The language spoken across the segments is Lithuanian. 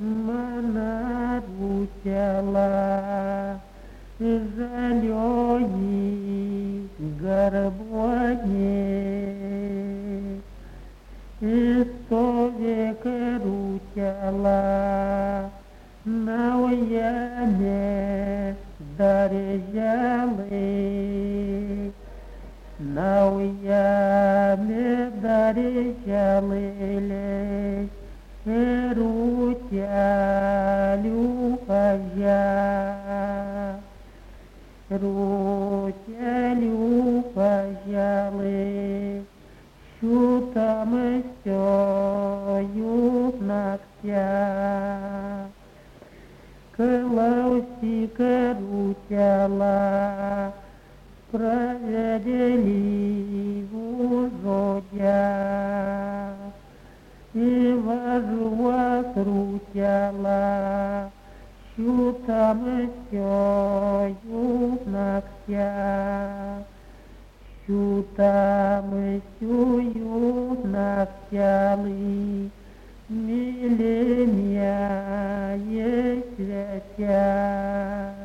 Мана рутяла, жалёї гарбоні, істовік рутяла, на уяме дарежали, на уяме дарежали. Рутя любая, рутя любая, щутами стою ногтя, клаусика рутяла, справедливу зодя. И вожу крутяла, щутами стою ногтя, щутами стою ногтями, миления святя,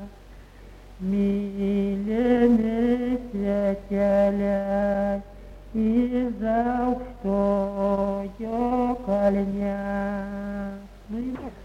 миления святя. И за что я коленя. Ну и